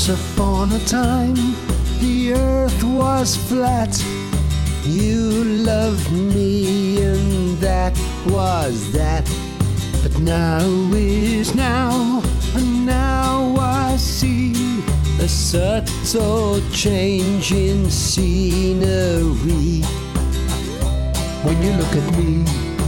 Once upon a time, the earth was flat. You loved me and that was that. But now is now, and now I see a subtle change in scenery when you look at me.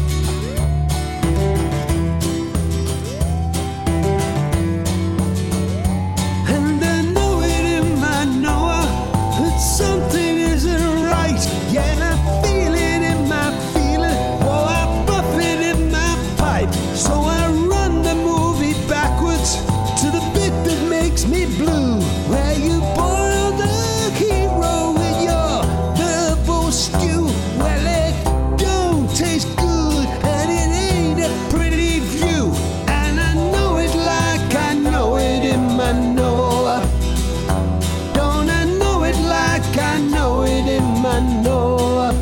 And I know it in my knower that something isn't right. Yeah, I feel it in my feeling. Oh, I puff it in my pipe. So I run the movie backwards to the bit that makes me blue, where you boil the hero with your verbal stew. Well, it don't taste good and it ain't a pretty view, and I know it like I know it in my knower. Don't I know it like I know it in my knower?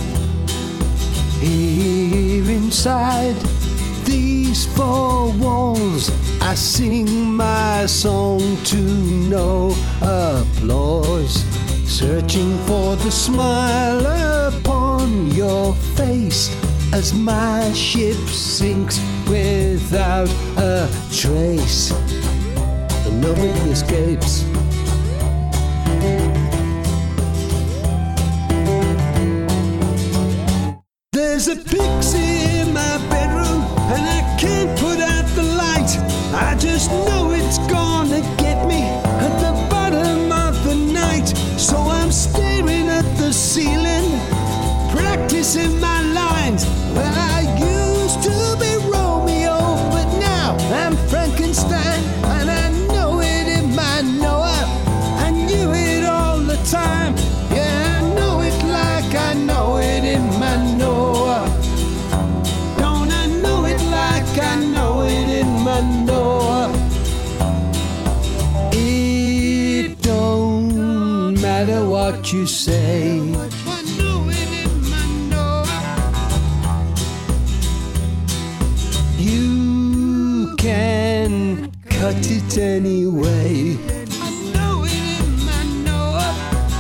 Here inside these four walls, I sing my song to no applause, searching for the smile upon your face as my ship sinks without a trace, and nobody escapes. There's a pixie in my bedroom and I can't put out the light. I just know it's gonna get me at the bottom of the night. So I'm staring at the ceiling, practicing my lines. Well, I used to be Romeo, but now I'm Frankenstein, and I know it in my knower. I knew it all the time. Yeah, I know it like I know it in my knower. Don't I know it like I know it in my knower? It don't matter what you say. I know it in my knower. You can cut it anyway. I know it in my knower.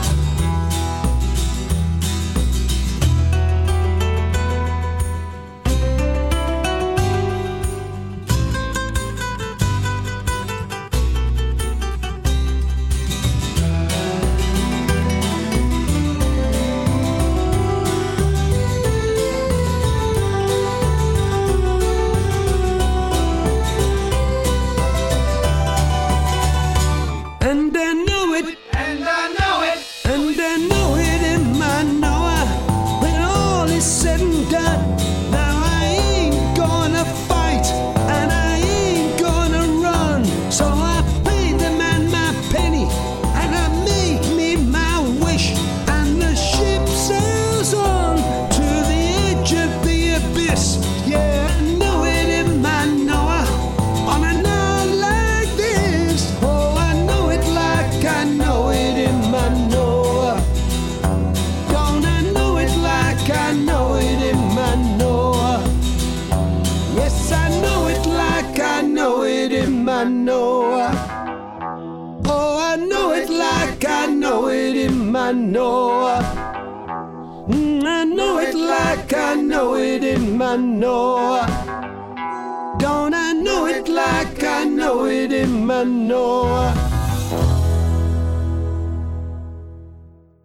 And I know it, and I know it, and I know it in my knower. When all is said and done, now I ain't gonna fight, and I ain't gonna run. So I pay the man my penny, and I make me my wish, and the ship sails on to the edge of the abyss. Yeah, I know it in my knower. On a night like this, oh, I know it like I know it in my knower. Don't I know it like I know it in my knower? Yes, I know it like I know it in my knower. Oh, I know it like I know it in my knower. I know it like I know it in my knower. Don't I know it like I know it in my knower?